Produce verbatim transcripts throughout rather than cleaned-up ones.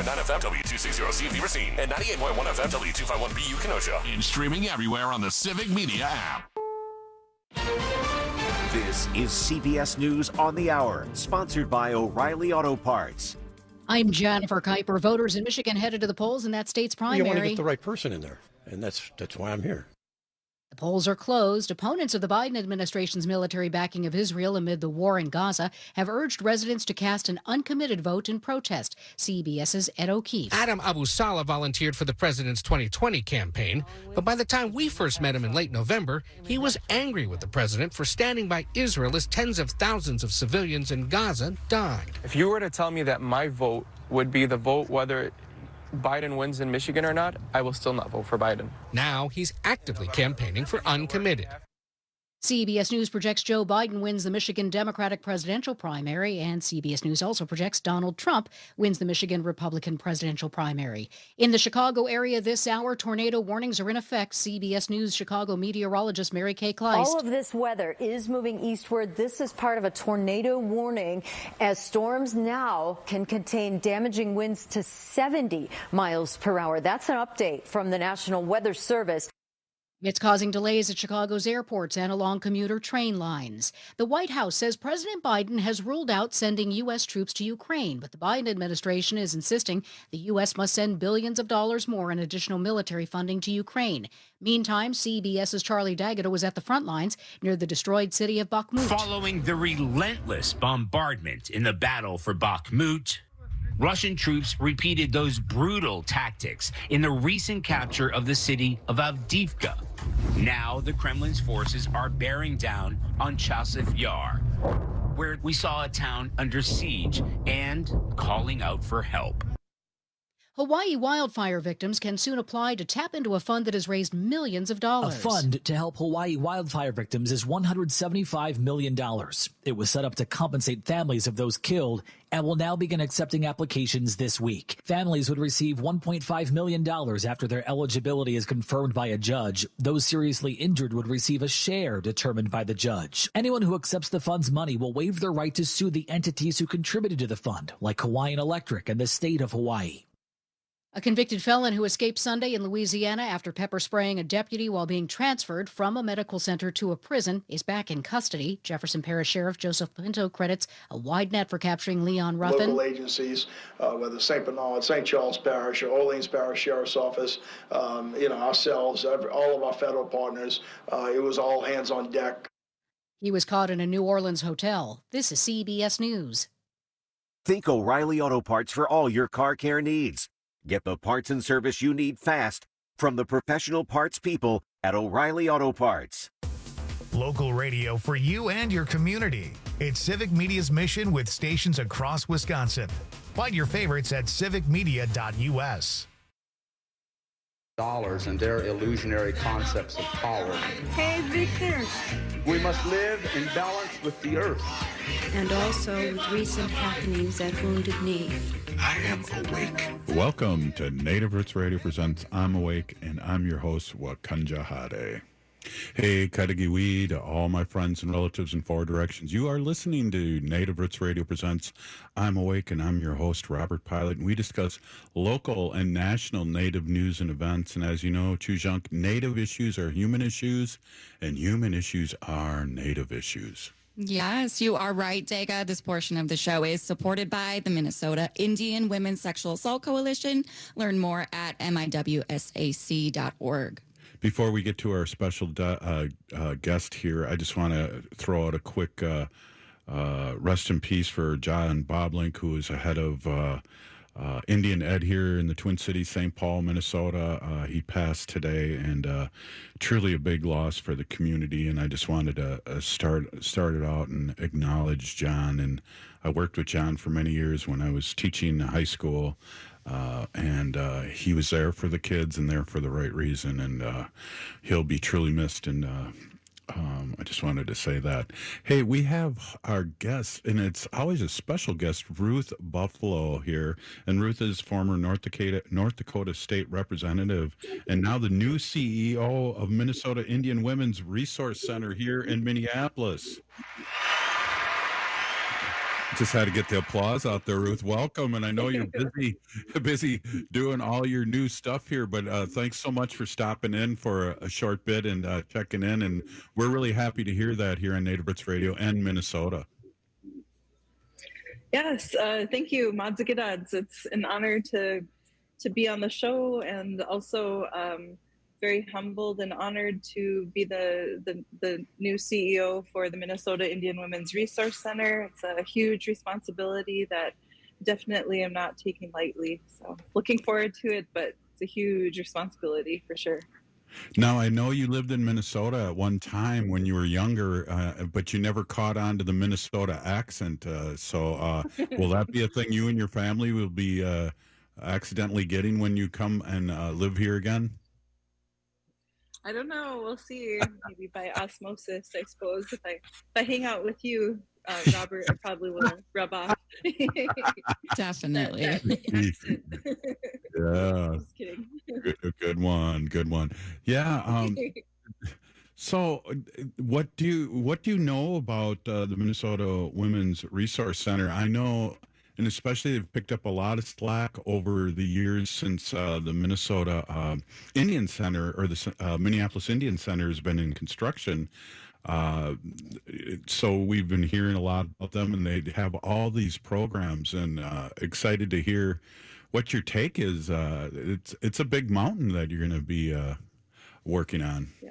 nine F M, W two sixty C V Racine, and ninety-eight point one F M, W two fifty-one B U Kenosha. And streaming everywhere on the Civic Media app. This is C B S News on the Hour, sponsored by O'Reilly Auto Parts. I'm Jennifer Kuiper. Voters in Michigan headed to the polls in that state's primary. You want to get the right person in there, and that's that's why I'm here. The polls are closed. Opponents of the Biden administration's military backing of Israel amid the war in Gaza have urged residents to cast an uncommitted vote in protest. CBS's Ed O'Keefe. Adam Abu Salah volunteered for the president's twenty twenty campaign, but by the time we first met him in late November, he was angry with the president for standing by Israel as tens of thousands of civilians in Gaza died. If you were to tell me that my vote would be the vote whether Biden wins in Michigan or not, I will still not vote for Biden. Now he's actively campaigning for uncommitted. C B S News projects Joe Biden wins the Michigan Democratic presidential primary, and C B S News also projects Donald Trump wins the Michigan Republican presidential primary. In the Chicago area this hour, tornado warnings are in effect. C B S News Chicago meteorologist Mary Kay Kleist. All of this weather is moving eastward. This is part of a tornado warning, as storms now can contain damaging winds to seventy miles per hour. That's an update from the National Weather Service. It's causing delays at Chicago's airports and along commuter train lines. The White House says President Biden has ruled out sending U S troops to Ukraine, but the Biden administration is insisting the U S must send billions of dollars more in additional military funding to Ukraine. Meantime, CBS's Charlie D'Agata was at the front lines near the destroyed city of Bakhmut. Following the relentless bombardment in the battle for Bakhmut, Russian troops repeated those brutal tactics in the recent capture of the city of Avdiivka. Now the Kremlin's forces are bearing down on Chasiv Yar, where we saw a town under siege and calling out for help. Hawaii wildfire victims can soon apply to tap into a fund that has raised millions of dollars. A fund to help Hawaii wildfire victims is one hundred seventy-five million dollars. It was set up to compensate families of those killed and will now begin accepting applications this week. Families would receive one point five million dollars after their eligibility is confirmed by a judge. Those seriously injured would receive a share determined by the judge. Anyone who accepts the fund's money will waive their right to sue the entities who contributed to the fund, like Hawaiian Electric and the state of Hawaii. A convicted felon who escaped Sunday in Louisiana after pepper spraying a deputy while being transferred from a medical center to a prison is back in custody. Jefferson Parish Sheriff Joseph Pinto credits a wide net for capturing Leon Ruffin. Local agencies, uh, whether Saint Bernard, Saint Charles Parish, or Orleans Parish Sheriff's Office, um, you know, ourselves, every, all of our federal partners, uh, it was all hands on deck. He was caught in a New Orleans hotel. This is C B S News. Think O'Reilly Auto Parts for all your car care needs. Get the parts and service you need fast from the professional parts people at O'Reilly Auto Parts. Local radio for you and your community. It's Civic Media's mission with stations across Wisconsin. Find your favorites at civic media dot U S. Dollars and their illusionary concepts of power. Hey, Victor. We must live in balance with the earth. And also with recent happenings at Wounded Knee. I am awake. Welcome to Native Roots Radio Presents I'm Awake, and I'm your host, Wakanja Hade. Hey, Katagiwi, to all my friends and relatives in four directions. You are listening to Native Roots Radio Presents I'm Awake, and I'm your host, Robert Pilot, and we discuss local and national Native news and events. And as you know, Chujunk, Native issues are human issues, and human issues are Native issues. Yes, you are right, Dega. This portion of the show is supported by the Minnesota Indian Women's Sexual Assault Coalition. Learn more at M I W S A C dot org. Before we get to our special uh, uh, guest here, I just want to throw out a quick uh, uh, rest in peace for John Boblink, who is ahead of uh, uh, Indian Ed here in the Twin Cities, Saint Paul, Minnesota. Uh, he passed today, and uh, truly a big loss for the community. And I just wanted to uh, start start it out and acknowledge John. And I worked with John for many years when I was teaching high school. Uh, and uh, he was there for the kids and there for the right reason, and uh, he'll be truly missed. And uh, um, I just wanted to say that. Hey, we have our guest, and it's always a special guest, Ruth Buffalo here. And Ruth is former North Dakota, North Dakota State Representative and now the new C E O of Minnesota Indian Women's Resource Center here in Minneapolis. Just had to get the applause out there, Ruth. Welcome, and I know you're busy, busy doing all your new stuff here. But uh, thanks so much for stopping in for a, a short bit and uh, checking in. And we're really happy to hear that here on Native Roots Radio and Minnesota. Yes, uh, thank you, Madzagads. It's an honor to to be on the show, and also um, very humbled and honored to be the, the the new C E O for the Minnesota Indian Women's Resource Center. It's a huge responsibility that definitely I'm not taking lightly. So looking forward to it, but it's a huge responsibility for sure. Now, I know you lived in Minnesota at one time when you were younger, uh, but you never caught on to the Minnesota accent. Uh, so uh, will that be a thing you and your family will be uh, accidentally getting when you come and uh, live here again? I don't know. We'll see. Maybe by osmosis, I suppose. If I if I hang out with you, uh, Robert, I probably will rub off. Definitely. That, that Yeah. Just kidding. Good, good one. Good one. Yeah. Um, so, what do you what do you know about uh, the Minnesota Women's Resource Center? I know, and especially they've picked up a lot of slack over the years since uh, the Minnesota uh, Indian Center or the uh, Minneapolis Indian Center has been in construction. Uh, so we've been hearing a lot about them, and they have all these programs, and uh, excited to hear what your take is. Uh, it's it's a big mountain that you're going to be uh, working on. Yeah,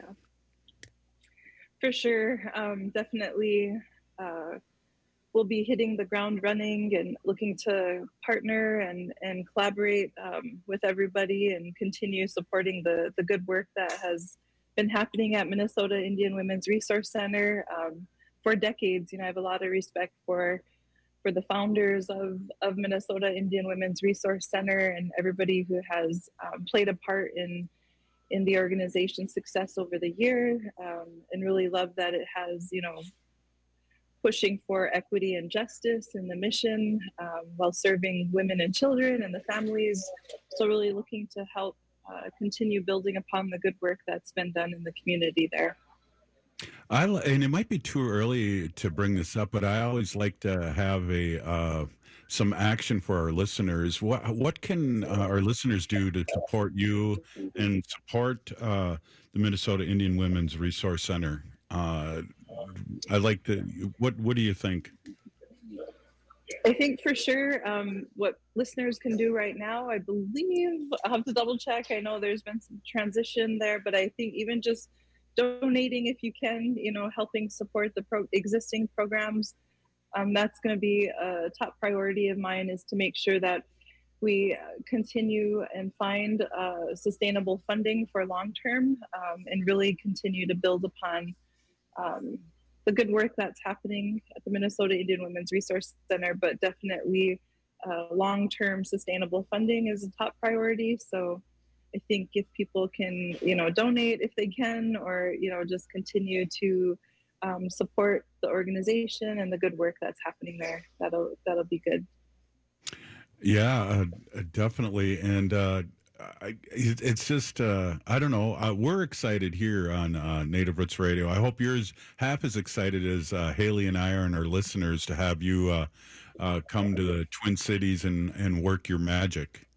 for sure. Um, definitely. Uh, we'll be hitting the ground running and looking to partner and, and collaborate um, with everybody and continue supporting the, the good work that has been happening at Minnesota Indian Women's Resource Center um, for decades. You know, I have a lot of respect for for the founders of, of Minnesota Indian Women's Resource Center and everybody who has um, played a part in in the organization's success over the year, um, and really love that it has, you know, pushing for equity and justice in the mission um, while serving women and children and the families. So really looking to help uh, continue building upon the good work that's been done in the community there. I and it might be too early to bring this up, but I always like to have a uh, some action for our listeners. What what can uh, our listeners do to support you and support uh, the Minnesota Indian Women's Resource Center? Uh, I'd like to. What What do you think? I think for sure um, what listeners can do right now, I believe, I'll have to double check. I know there's been some transition there, but I think even just donating if you can, you know, helping support the pro- existing programs, um, that's going to be a top priority of mine, is to make sure that we continue and find uh, sustainable funding for long term um, and really continue to build upon um, the good work that's happening at the Minnesota Indian Women's Resource Center, but definitely uh, long-term sustainable funding is a top priority. So I think if people can, you know, donate if they can, or, you know, just continue to um, support the organization and the good work that's happening there, that'll that'll be good. Yeah, uh, definitely. And uh, I, it's just, uh, I don't know. Uh, we're excited here on uh, Native Roots Radio. I hope you're as, half as excited as uh, Haley and I are, and our listeners, to have you uh, uh, come to the Twin Cities and, and work your magic.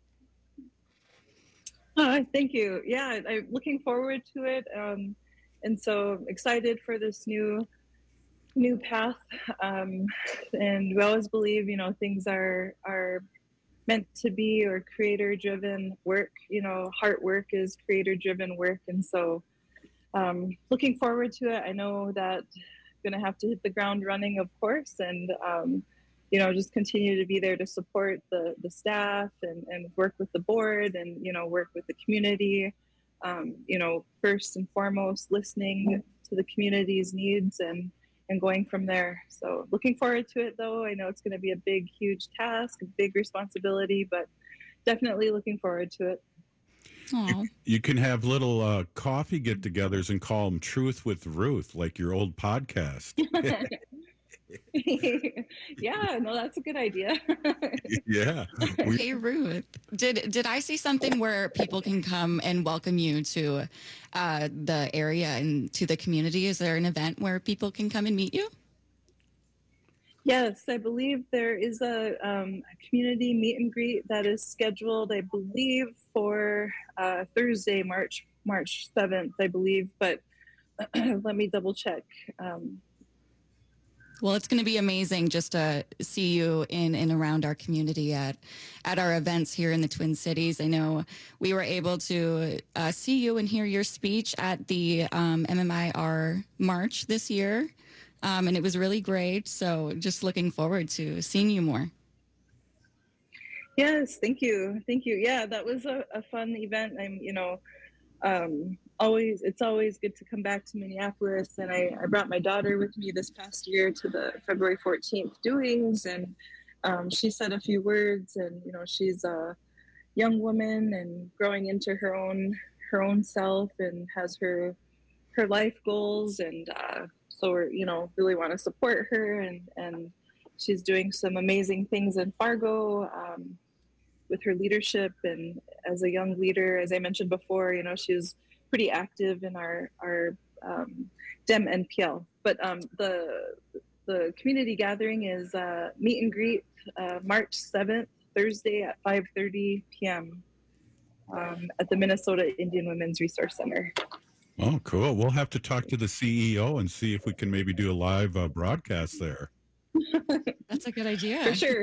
Uh, thank you. Yeah, I'm looking forward to it. Um, and so excited for this new new path. Um, and we always believe, you know, things are are meant to be, or creator driven work. You know, heart work is creator driven work. And so um, looking forward to it. I know that I'm going to have to hit the ground running, of course, and um, you know, just continue to be there to support the, the staff and, and work with the board and, you know, work with the community. Um, you know, first and foremost, listening to the community's needs and, and going from there. So looking forward to it, though. I know it's going to be a big, huge task, a big responsibility, but definitely looking forward to it. You, you can have little uh, coffee get-togethers and call them Truth with Ruth, like your old podcast. Yeah, no, that's a good idea. Yeah. Hey, Ruth, did did I see something where people can come and welcome you to uh, the area and to the community? Is there an event where people can come and meet you? Yes, I believe there is a, um, a community meet and greet that is scheduled, I believe, for uh, Thursday, March March seventh, I believe. But let me double check. Um, Well, it's going to be amazing just to see you in and around our community at at our events here in the Twin Cities. I know we were able to uh, see you and hear your speech at the um, M M I R March this year, um, and it was really great. So just looking forward to seeing you more. Yes, thank you. Thank you. Yeah, that was a, a fun event. I'm, you know, um, always, it's always good to come back to Minneapolis. And I, I brought my daughter with me this past year to the February fourteenth doings. And um, she said a few words, and, you know, she's a young woman and growing into her own, her own self, and has her, her life goals. And uh, so we're, you know, really want to support her. And, and she's doing some amazing things in Fargo, um, with her leadership. And as a young leader, as I mentioned before, you know, she was pretty active in our, our um, Dem N P L. But um, the, the community gathering is uh, meet and greet uh, March seventh, Thursday at five thirty p.m. Um, at the Minnesota Indian Women's Resource Center. Oh, cool. We'll have to talk to the C E O and see if we can maybe do a live uh, broadcast there. That's a good idea. For sure.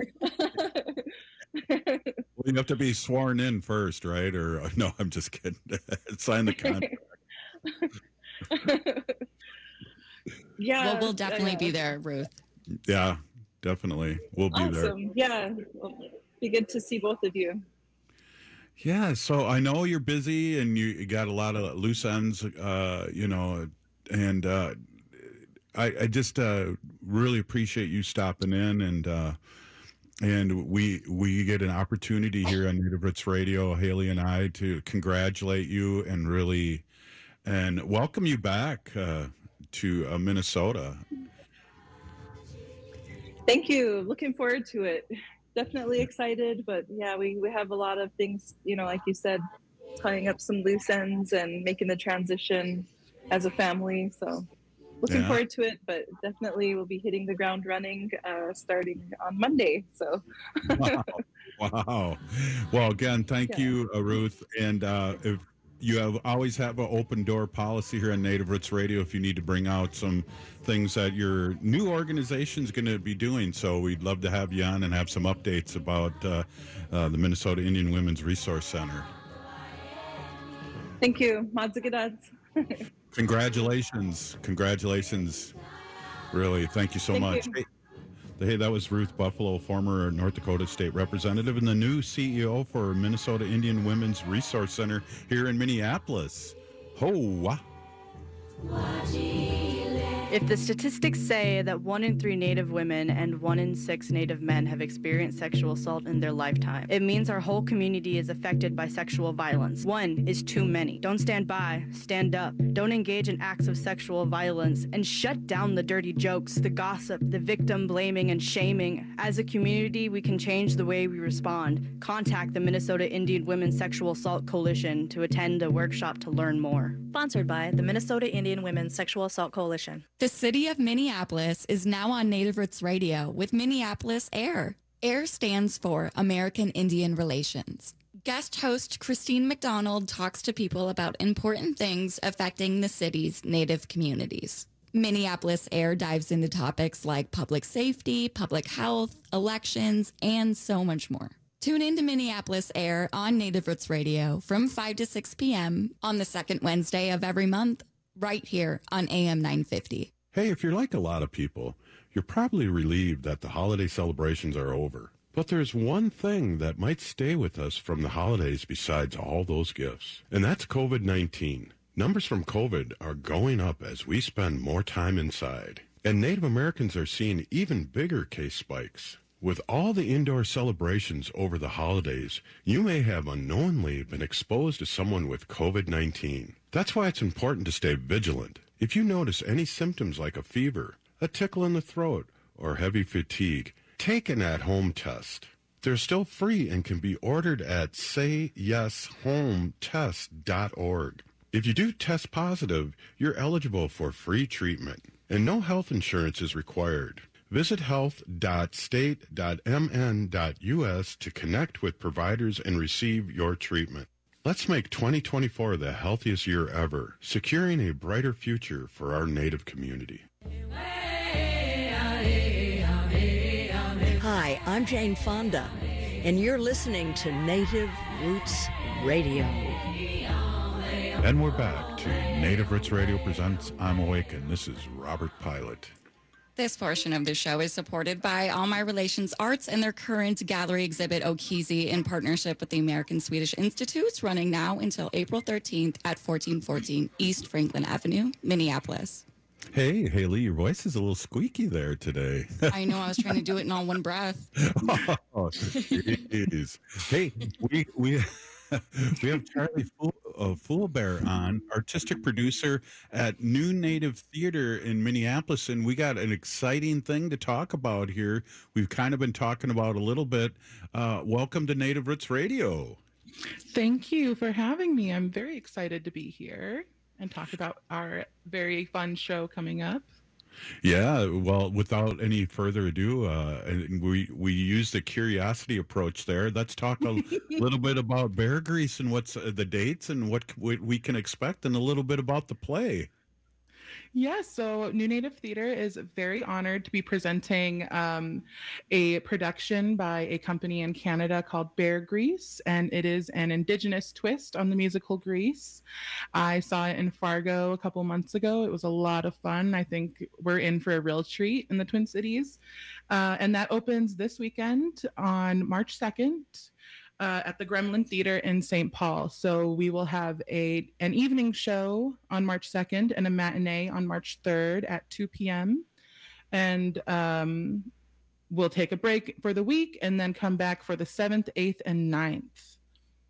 Well, you have to be sworn in first, right? Or no, I'm just kidding. Sign the contract. Yeah. Well, we'll definitely uh, be there, Ruth. Yeah, definitely. We'll be there. Awesome. Yeah. Well, be good to see both of you. Yeah, so I know you're busy and you, you got a lot of loose ends, uh, you know, and uh, I, I just uh, really appreciate you stopping in, and uh, and we we get an opportunity here on Native Roots Radio, Haley and I, to congratulate you and really and welcome you back uh, to uh, Minnesota. Thank you. Looking forward to it. Definitely excited, but yeah, we, we have a lot of things, you know, like you said, tying up some loose ends and making the transition as a family. So looking Yeah. forward to it, but definitely we'll be hitting the ground running uh, starting on Monday. So Wow. Wow. Well, again, thank Yeah. you, uh, Ruth. And uh, if you have always have an open door policy here on Native Roots Radio if you need to bring out some things that your new organization is going to be doing. So we'd love to have you on and have some updates about uh, uh, the Minnesota Indian Women's Resource Center. thank you. Madzigadat. Congratulations. Congratulations. Really, thank you so Thank much. you. Hey, hey, that was Ruth Buffalo, former North Dakota State Representative and the new C E O for Minnesota Indian Women's Resource Center here in Minneapolis. Ho! If the statistics say that one in three Native women and one in six Native men have experienced sexual assault in their lifetime, it means our whole community is affected by sexual violence. One is too many. Don't stand by, stand up. Don't engage in acts of sexual violence, and shut down the dirty jokes, the gossip, the victim blaming and shaming. As a community, we can change the way we respond. Contact the Minnesota Indian Women's Sexual Assault Coalition to attend a workshop to learn more. Sponsored by the Minnesota Indian Women's Sexual Assault Coalition. The city of Minneapolis is now on Native Roots Radio with Minneapolis AIR. AIR stands for American Indian Relations. Guest host Christine McDonald talks to people about important things affecting the city's Native communities. Minneapolis AIR dives into topics like public safety, public health, elections, and so much more. Tune in to Minneapolis AIR on Native Roots Radio from five to six p.m. on the second Wednesday of every month, right here on A M nine fifty. Hey, if you're like a lot of people, you're probably relieved that the holiday celebrations are over. But there's one thing that might stay with us from the holidays besides all those gifts, and that's COVID nineteen. Numbers from COVID are going up as we spend more time inside, and Native Americans are seeing even bigger case spikes. With all the indoor celebrations over the holidays, you may have unknowingly been exposed to someone with COVID nineteen. That's why it's important to stay vigilant. If you notice any symptoms like a fever, a tickle in the throat, or heavy fatigue, take an at-home test. They're still free and can be ordered at say yes home test dot org. If you do test positive, you're eligible for free treatment, and no health insurance is required. Visit health dot state dot m n dot u s to connect with providers and receive your treatment. Let's make twenty twenty-four the healthiest year ever, securing a brighter future for our Native community. Hi, I'm Jane Fonda, and you're listening to Native Roots Radio. And we're back to Native Roots Radio presents I'm Awakened. This is Robert Pilot. This portion of the show is supported by All My Relations Arts and their current gallery exhibit Okizi in partnership with the American Swedish Institute, running now until April thirteenth at fourteen fourteen East Franklin Avenue, Minneapolis. Hey, Haley, your voice is a little squeaky there today. I know, I was trying to do it in all one breath. Oh, jeez. Hey, we we we have Charlie Fool, uh, Foolbear on, artistic producer at New Native Theater in Minneapolis, and we got an exciting thing to talk about here. We've kind of been talking about a little bit. Uh, welcome to Native Roots Radio. Thank you for having me. I'm very excited to be here and talk about our very fun show coming up. Yeah, well, without any further ado, uh, and we we use the curiosity approach there. Let's talk a little bit about Bear Grease and what's uh, the dates and what c- we can expect, and a little bit about the play. Yeah, so New Native Theater is very honored to be presenting um, a production by a company in Canada called Bear Grease, and it is an Indigenous twist on the musical Grease. I saw it in Fargo a couple months ago. It was a lot of fun. I think we're in for a real treat in the Twin Cities. Uh, and that opens this weekend on March second. Uh, at the Gremlin Theater in Saint Paul. So we will have a an evening show on March second and a matinee on March third at two p.m. And um, we'll take a break for the week and then come back for the seventh, eighth, and ninth.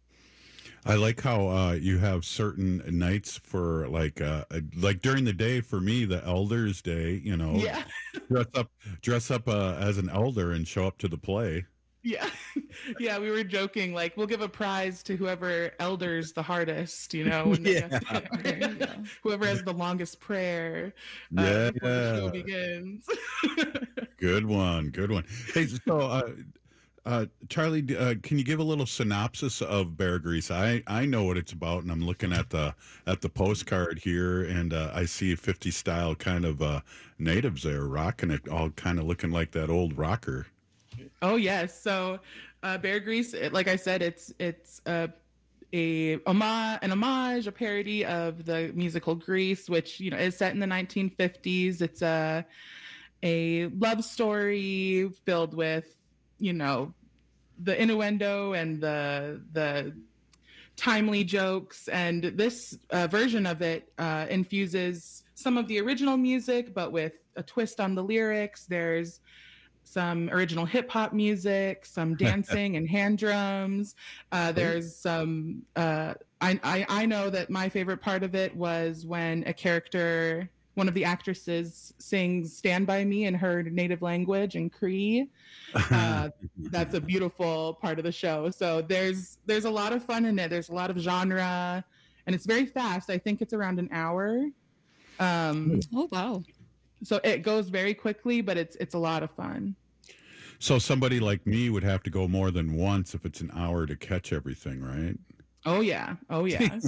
I like how uh, you have certain nights for like uh, like during the day. For me, the Elders Day, you know, yeah. dress up dress up uh, as an elder and show up to the play. Yeah. Yeah, we were joking, like, we'll give a prize to whoever elders the hardest, you know, when yeah. they get there. Whoever has the longest prayer uh, yeah. before the show begins. Good one. Good one. Hey, so, uh, uh, Charlie, uh, can you give a little synopsis of Bear Grease? I, I know what it's about, and I'm looking at the at the postcard here, and uh, I see fifties style kind of uh, natives there rocking it, all kind of looking like that old rocker. Oh yes, so uh, Bear Grease, it, like I said, it's it's uh, a homage, an homage, a parody of the musical Grease, which you know is set in the nineteen fifties. It's a a love story filled with you know the innuendo and the the timely jokes, and this uh, version of it uh, infuses some of the original music, but with a twist on the lyrics. There's some original hip hop music, some dancing and hand drums. Uh, there's some, uh, I, I, I know that my favorite part of it was when a character, one of the actresses sings Stand By Me in her native language in Cree. Uh, that's a beautiful part of the show. So there's, there's a lot of fun in it. There's a lot of genre and it's very fast. I think it's around an hour. Um, oh, wow. So it goes very quickly, but it's it's a lot of fun. So somebody like me would have to go more than once if it's an hour to catch everything, right? Oh, yeah. Oh, yeah.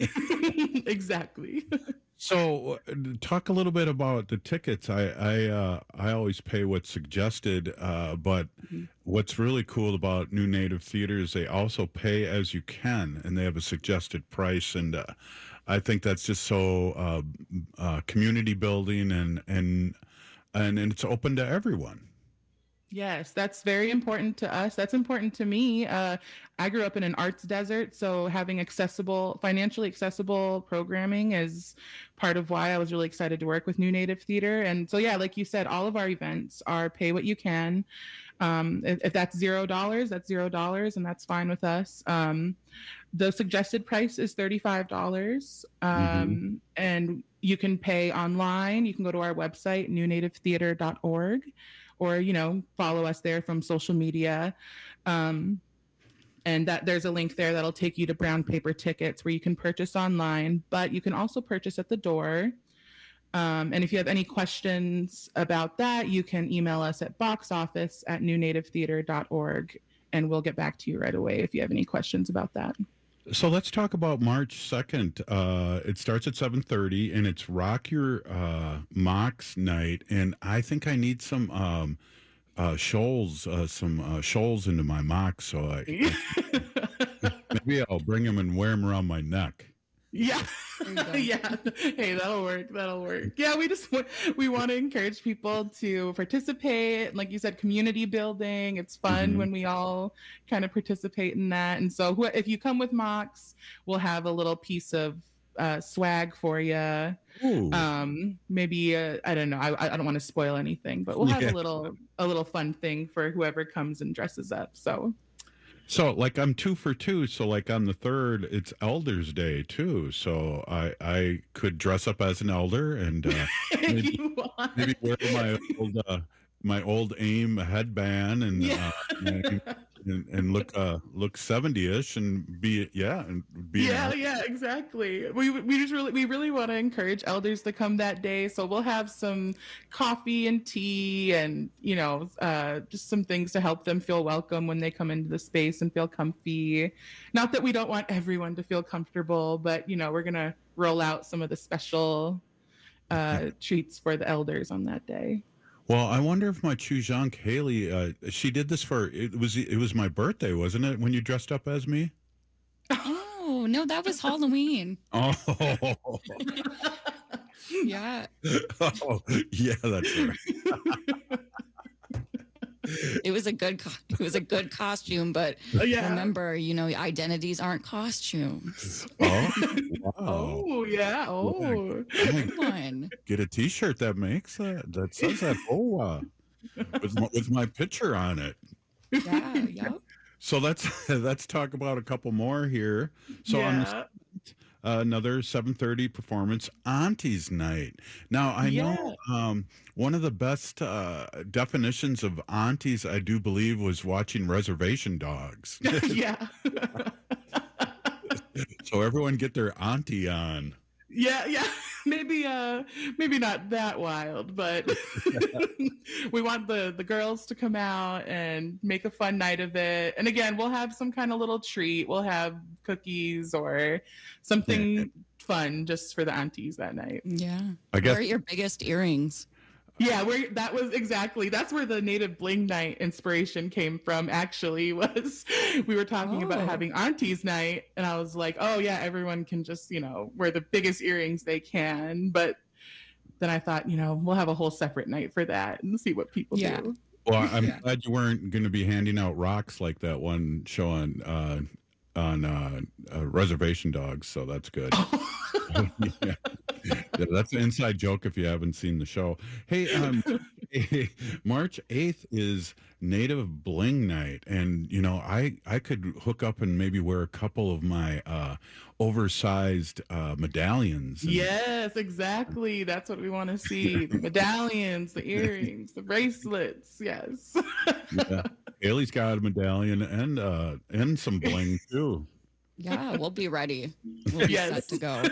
Exactly. So talk a little bit about the tickets. I I, uh, I always pay what's suggested, uh, but mm-hmm. what's really cool about New Native Theater is they also pay as you can, and they have a suggested price. And uh, I think that's just so uh, uh, community building, and, and and and it's open to everyone. Yes, that's very important to us. That's important to me. Uh, I grew up in an arts desert, so having accessible, financially accessible programming is part of why I was really excited to work with New Native Theater. And so, yeah, like you said, all of our events are pay what you can. Um, if, if that's zero dollars, that's zero dollars, and that's fine with us. Um, the suggested price is thirty-five dollars, um, mm-hmm. and you can pay online. You can go to our website, new native theater dot org. Or, you know, follow us there from social media. Um, and that there's a link there that'll take you to brown paper tickets where you can purchase online, but you can also purchase at the door. Um, and if you have any questions about that, you can email us at boxoffice at new native theater dot org, and we'll get back to you right away if you have any questions about that. So let's talk about March second. Uh, it starts at seven thirty, and it's Rock Your uh, Mox night. And I think I need some um, uh, shoals, uh, some uh, shoals into my mox. So I, maybe I'll bring them and wear them around my neck. Yeah. Yeah. Hey, that'll work. That'll work. Yeah, we just we want to encourage people to participate. Like you said, community building. It's fun mm-hmm. when we all kind of participate in that. And so wh- if you come with Mox, we'll have a little piece of uh, swag for you. Um, maybe uh, I don't know. I I don't want to spoil anything, but we'll have yeah. a little a little fun thing for whoever comes and dresses up. So. So, like, I'm two for two. So, like, on the third, it's Elders Day, too. So, I I could dress up as an elder and uh, maybe, maybe wear my old, uh, my old AIM headband and yeah. uh, and, and look uh, look seventy-ish and be, yeah. and be Yeah, yeah, exactly. We we just really, we really want to encourage elders to come that day. So, we'll have some coffee and tea and, you know, uh, just some things to help them feel welcome when they come into the space and feel comfy. Not that we don't want everyone to feel comfortable, but, you know, we're going to roll out some of the special uh, treats for the elders on that day. Well, I wonder if my Chuzhank Haley, uh, she did this for, it was it was my birthday, wasn't it, when you dressed up as me? Oh, no, that was Halloween. Oh. Yeah. Oh, yeah, that's right. It was a good co- it was a good costume, but yeah. remember, you know, identities aren't costumes. Oh, wow. Oh, yeah. Oh, come on. Get a T-shirt that makes that that says that. Oh, uh, with my, with my picture on it. Yeah, yeah. So let's let's talk about a couple more here. So yeah. on the Uh, another seven thirty performance, Auntie's Night. Now, I yeah. know um, one of the best uh, definitions of aunties, I do believe, was watching Reservation Dogs. Yeah. So everyone get their auntie on. Yeah, yeah. Maybe uh maybe not that wild, but we want the the girls to come out and make a fun night of it. And again, we'll have some kind of little treat. We'll have cookies or something fun just for the aunties that night. Yeah. I guess. Where are your biggest earrings? Yeah, where that was exactly that's where the Native Bling Night inspiration came from. Actually, was we were talking oh. about having Auntie's Night, and I was like, oh yeah, everyone can just, you know, wear the biggest earrings they can. But then I thought, you know, we'll have a whole separate night for that and see what people yeah. do. Well, I'm yeah. glad you weren't going to be handing out rocks like that one show on uh, on uh, uh, Reservation Dogs. So that's good. yeah. Yeah, that's an inside joke if you haven't seen the show. Hey, um, March eighth is Native Bling Night, and you know, I I could hook up and maybe wear a couple of my uh, oversized uh, medallions. And, yes, exactly. That's what we want to see: the medallions, the earrings, the bracelets. Yes. Yeah. Haley's got a medallion and uh, and some bling too. Yeah, we'll be ready. We'll be yes. set to go.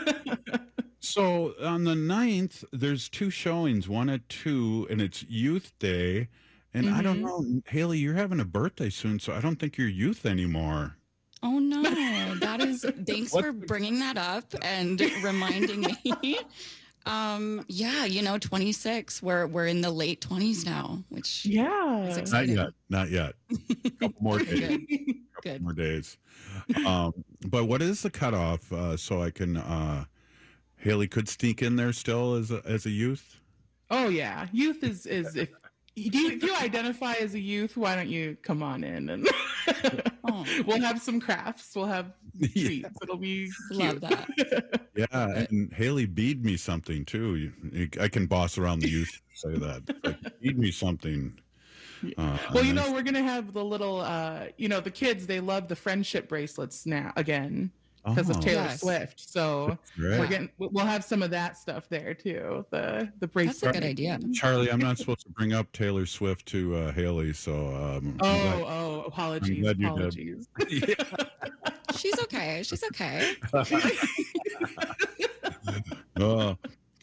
So on the ninth, there's two showings, one at two, and it's Youth Day. And mm-hmm. I don't know, Haley, you're having a birthday soon, so I don't think you're youth anymore. Oh, no. That is, thanks for bringing that up and reminding me. Um, yeah, you know, twenty-six, we're, we're in the late twenties now, which yeah, is Not exciting. yet, not yet. A couple more days. Good. couple Good. more days. Um, but what is the cutoff uh, so I can... Uh, Haley could sneak in there still as a, as a youth? Oh, yeah. Youth is, is if, you, if you identify as a youth, why don't you come on in? And oh. We'll have some crafts. We'll have treats. Yeah. It'll be cute. Love that. Yeah, and Haley, bead me something, too. You, you, I can boss around the youth and say that. Like, bead me something. Uh, well, you know, we're going to have the little, uh, you know, the kids, they love the friendship bracelets now, again. Because oh, of Taylor yes. Swift, so we're getting we'll have some of that stuff there too. The the bracelet. That's a good idea, Charlie. I'm not supposed to bring up Taylor Swift to uh, Haley, so um, oh glad, oh apologies apologies. She's okay. She's okay. uh,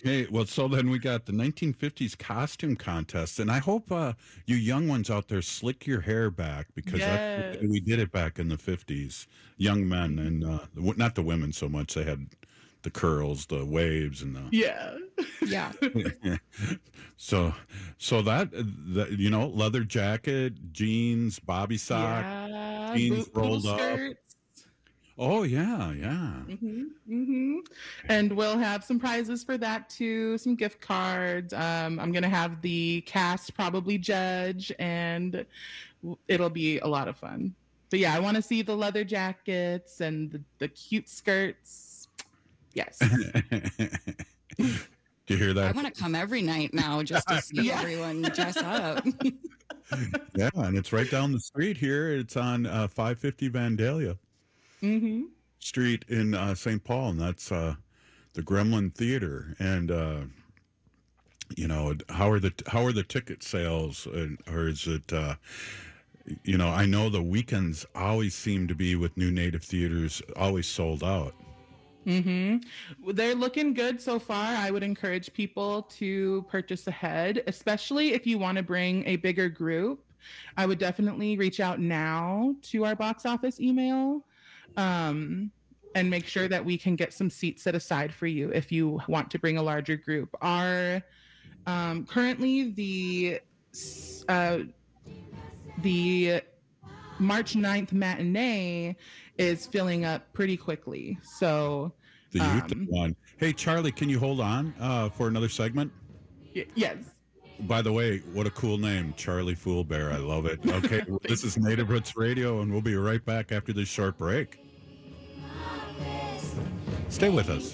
Hey, well, so then we got the nineteen fifties costume contest, and I hope uh, you young ones out there slick your hair back, because Yes. that's, we did it back in the fifties. Young men, and uh, the- not the women so much. They had the curls, the waves, and the Yeah. Yeah. so so that, that you know, leather jacket, jeans, bobby sock, Yeah. jeans Boot- little rolled up. skirts. Oh yeah, yeah. hmm hmm And we'll have some prizes for that too, some gift cards. Um, I'm gonna have the cast probably judge, and w- it'll be a lot of fun. But yeah, I want to see the leather jackets and the, the cute skirts. Yes. Do you hear I that? want to come every night now just to see Yeah. everyone dress up. Yeah, and it's right down the street here. It's on uh, five fifty Vandalia hmm Street in uh, Saint Paul, and that's uh, the Gremlin Theater. And uh, you know, how are the how are the ticket sales, and, or is it? Uh, you know, I know the weekends always seem to be with New Native Theaters always sold out. hmm They're looking good so far. I would encourage people to purchase ahead, especially if you want to bring a bigger group. I would definitely reach out now to our box office email, um, and make sure that we can get some seats set aside for you if you want to bring a larger group. Our um, currently the uh, the March ninth matinee is filling up pretty quickly. So The youth um, one. Hey, Charlie, can you hold on uh, for another segment? y- yes. By the way, what a cool name, Charlie Foolbear. I love it. Okay, this is Native Roots Radio, and we'll be right back after this short break. Stay with us.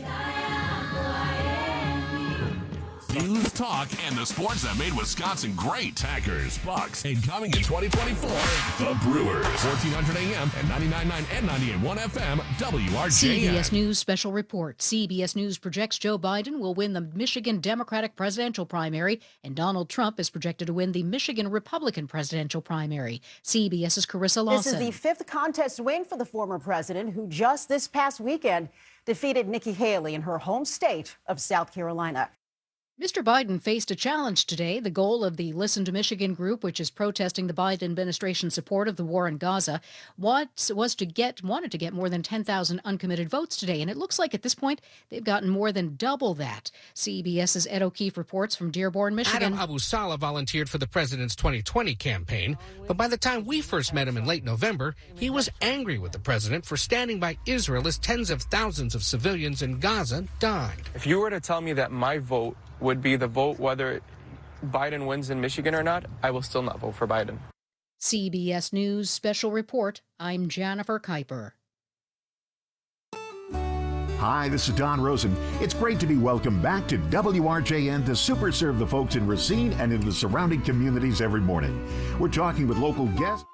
News, talk, and the sports that made Wisconsin great. Packers, Bucks, and coming in twenty twenty-four, the Brewers. fourteen hundred A M and ninety-nine point nine and ninety-eight point one F M, W R J N. C B S News special report. C B S News projects Joe Biden will win the Michigan Democratic presidential primary, and Donald Trump is projected to win the Michigan Republican presidential primary. CBS's Carissa Lawson. This is the fifth contest win for the former president, who just this past weekend defeated Nikki Haley in her home state of South Carolina. Mister Biden faced a challenge today. The goal of the Listen to Michigan group, which is protesting the Biden administration's support of the war in Gaza, was, was to get wanted to get more than ten thousand uncommitted votes today, and it looks like at this point they've gotten more than double that. CBS's Ed O'Keefe reports from Dearborn, Michigan. Adam Abu Saleh volunteered for the president's twenty twenty campaign, but by the time we first met him in late November, he was angry with the president for standing by Israel as tens of thousands of civilians in Gaza died. If you were to tell me that my vote would be the vote whether Biden wins in Michigan or not, I will still not vote for Biden. C B S News special report. I'm Jennifer Kuiper. Hi, this is Don Rosen. It's great to be welcomed back to W R J N to super serve the folks in Racine and in the surrounding communities every morning. We're talking with local guests.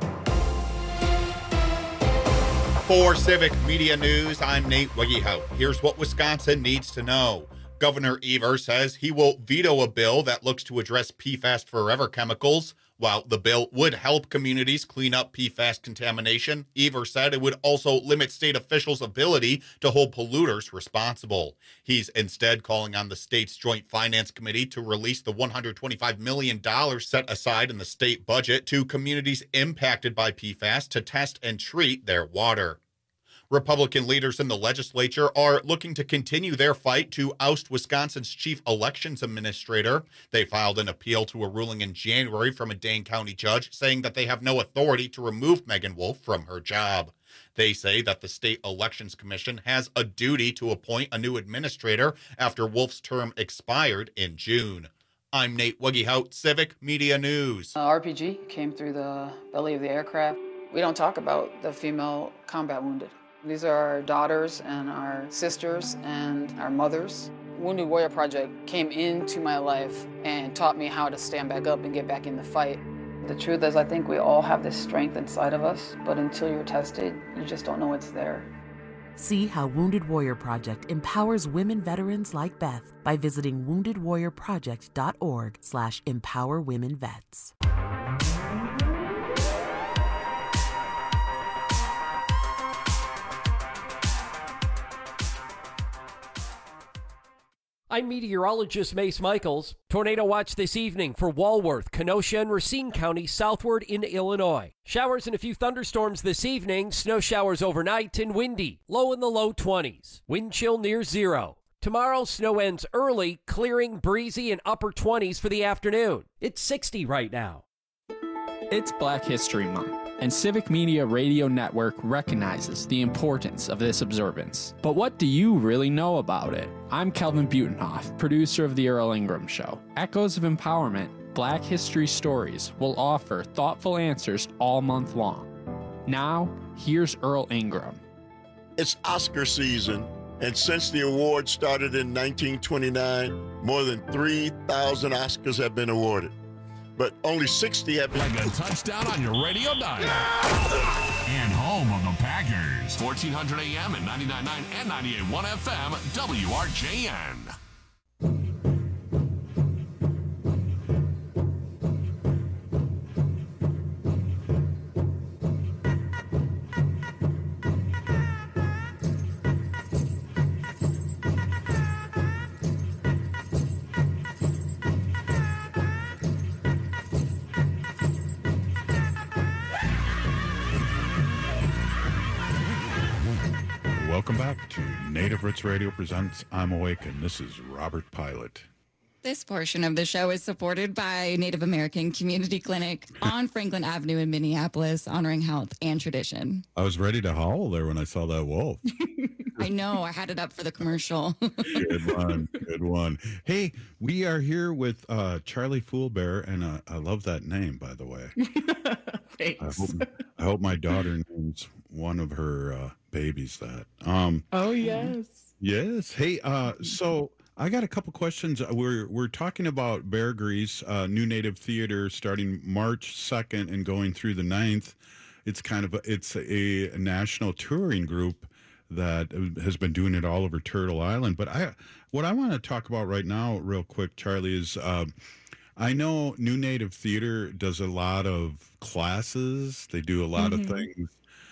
For Civic Media News, I'm Nate Wiggyhout. Here's what Wisconsin needs to know. Governor Evers says he will veto a bill that looks to address P FAS forever chemicals. While the bill would help communities clean up P FAS contamination, Evers said it would also limit state officials' ability to hold polluters responsible. He's instead calling on the state's Joint Finance Committee to release the one hundred twenty-five million dollars set aside in the state budget to communities impacted by P FAS to test and treat their water. Republican leaders in the legislature are looking to continue their fight to oust Wisconsin's chief elections administrator. They filed an appeal to a ruling in January from a Dane County judge saying that they have no authority to remove Megan Wolf from her job. They say that the State Elections Commission has a duty to appoint a new administrator after Wolf's term expired in June. I'm Nate Wiggyhout, Civic Media News. Uh, R P G came through the belly of the aircraft. We don't talk about the female combat wounded. These are our daughters and our sisters and our mothers. Wounded Warrior Project came into my life and taught me how to stand back up and get back in the fight. The truth is, I think we all have this strength inside of us, but until you're tested, you just don't know it's there. See how Wounded Warrior Project empowers women veterans like Beth by visiting wounded warrior project dot org slash empower women vets. I'm meteorologist Mace Michaels. Tornado watch this evening for Walworth, Kenosha, and Racine counties southward in Illinois. Showers and a few thunderstorms this evening, snow showers overnight and windy, low in the low twenties. Wind chill near zero. Tomorrow, snow ends early, clearing, breezy, and upper twenties for the afternoon. It's sixty right now. It's Black History Month, and Civic Media Radio Network recognizes the importance of this observance. But what do you really know about it? I'm Kelvin Butenhoff, producer of The Earl Ingram Show. Echoes of Empowerment, Black History Stories will offer thoughtful answers all month long. Now, here's Earl Ingram. It's Oscar season, and since the award started in nineteen twenty-nine, more than three thousand Oscars have been awarded. But only sixty have been... Like a touchdown on your radio dial. And home of the Packers. fourteen hundred A M and ninety-nine point nine and ninety-eight point one F M, W R J N. Welcome back to Native Roots Radio presents I'm Awake, and this is Robert Pilot. This portion of the show is supported by Native American Community Clinic on Franklin Avenue in Minneapolis, honoring health and tradition. I was ready to howl there when I saw that wolf. I know, I had it up for the commercial. Good one, good one. Hey, we are here with uh, Charlie Foolbear, and uh, I love that name, by the way. Thanks. I hope, I hope my daughter names one of her uh, babies that. Um, oh, yes. Yes. Hey, uh, so I got a couple questions. We're we're talking about Bear Grease, uh, New Native Theater, starting March second and going through the ninth. It's kind of a, it's a national touring group that has been doing it all over Turtle Island. But I, what I want to talk about right now, real quick, Charlie, is uh, I know New Native Theater does a lot of classes. They do a lot mm-hmm. of things.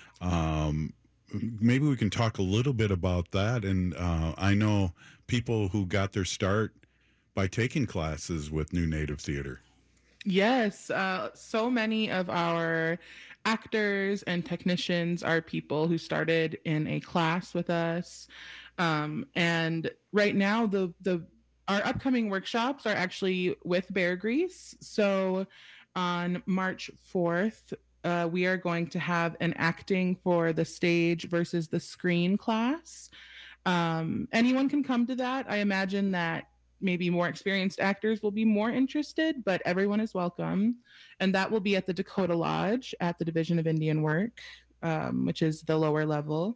Um, maybe we can talk a little bit about that. And uh, I know people who got their start by taking classes with New Native Theater. Yes. Uh, so many of our actors and technicians are people who started in a class with us. Um, and right now, the, the our upcoming workshops are actually with Bear Grease. So on March fourth, Uh, we are going to have an acting for the stage versus the screen class. Um, anyone can come to that. I imagine that maybe more experienced actors will be more interested, but everyone is welcome. And that will be at the Dakota Lodge at the Division of Indian Work, um, which is the lower level.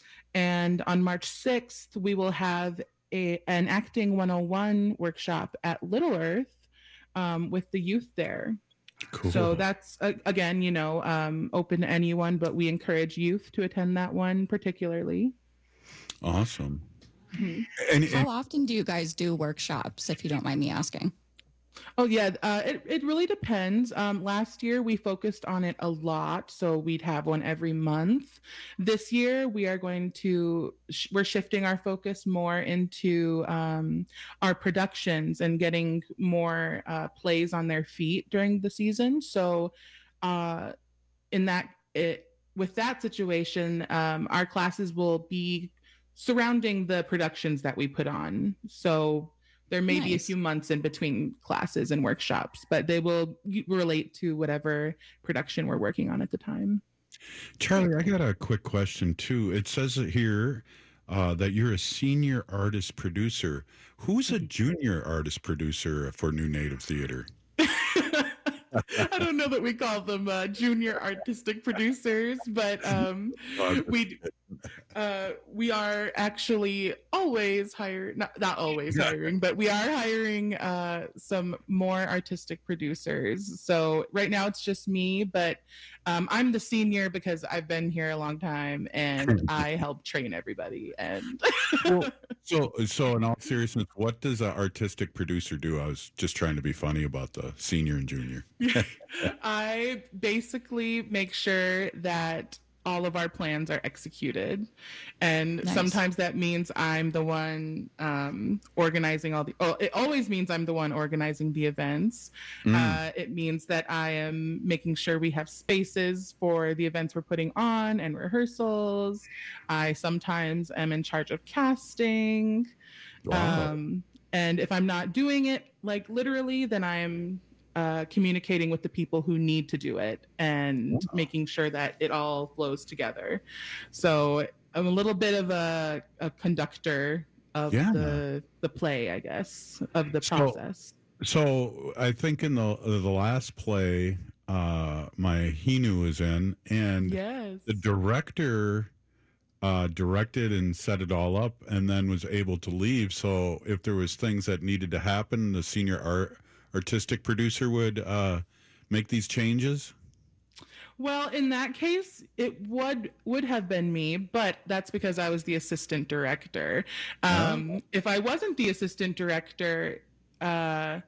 And on March sixth, we will have a, an Acting one oh one workshop at Little Earth um, with the youth there. Cool. So that's, uh, again, you know, um, open to anyone, but we encourage youth to attend that one particularly. Awesome. Mm-hmm. And, How and, often do you guys do workshops, if you don't mind me asking? Oh, yeah, uh, it, it really depends. Um, last year, we focused on it a lot, so we'd have one every month. This year, we are going to, sh- we're shifting our focus more into um, our productions and getting more uh, plays on their feet during the season. So uh, in that, it, with that situation, um, our classes will be surrounding the productions that we put on. So there may nice. be a few months in between classes and workshops, but they will relate to whatever production we're working on at the time. Charlie, I got a quick question too. It says here uh, that you're a senior artist producer. Who's a junior artist producer for New Native Theater? I don't know that we call them uh, junior artistic producers, but um, we uh, we are actually always hiring, not, not always hiring, but we are hiring uh, some more artistic producers. So right now it's just me, but um, I'm the senior because I've been here a long time and I help train everybody. And well, so, so in all seriousness, what does an artistic producer do? I was just trying to be funny about the senior and junior. I basically make sure that all of our plans are executed. And Nice. sometimes that means I'm the one um, organizing all the, oh, it always means I'm the one organizing the events. Mm. Uh, it means that I am making sure we have spaces for the events we're putting on and rehearsals. I sometimes am in charge of casting. Wow. Um, and if I'm not doing it, like literally, then I'm uh, communicating with the people who need to do it and Wow. making sure that it all flows together. So I'm a little bit of a, a conductor of Yeah. the the play, I guess, of the So- process. So I think in the the last play, uh, my Hinu is in, and Yes. the director uh, directed and set it all up, and then was able to leave. So if there was things that needed to happen, the senior art artistic producer would uh, make these changes. Well, in that case, it would would have been me, but that's because I was the assistant director. Um, If I wasn't the assistant director, uh,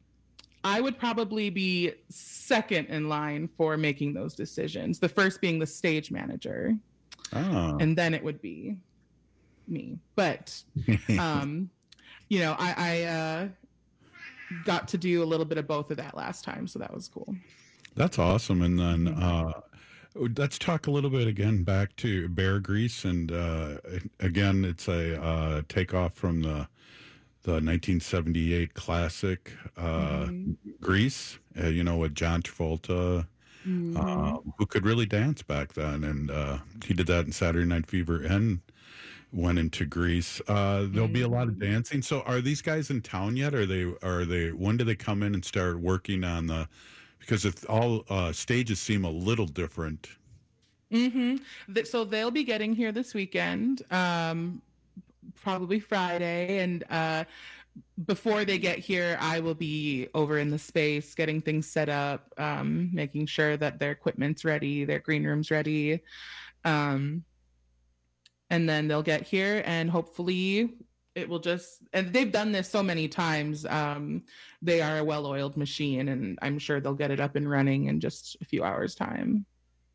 I would probably be second in line for making those decisions. The first being the stage manager, Oh. and then it would be me. But um, you know, I, I uh, got to do a little bit of both of that last time, so that was cool. That's awesome. And then uh, let's talk a little bit again back to Bear Grease. And uh, again, it's a uh, takeoff from the the nineteen seventy-eight classic uh, Grease, uh, you know, with John Travolta, Mhm. uh, who could really dance back then. And uh, he did that in Saturday Night Fever and went into Grease. Uh, there'll be a lot of dancing. So are these guys in town yet? Are they, are they, when do they come in and start working on the, because if all uh, stages seem a little different. Mm-hmm. Th- so they'll be getting here this weekend, um, probably Friday. And uh, before they get here, I will be over in the space getting things set up, um, making sure that their equipment's ready, their green room's ready. Um, and then they'll get here and hopefully it will just, and they've done this so many times. Um, they are a well-oiled machine, and I'm sure they'll get it up and running in just a few hours' time.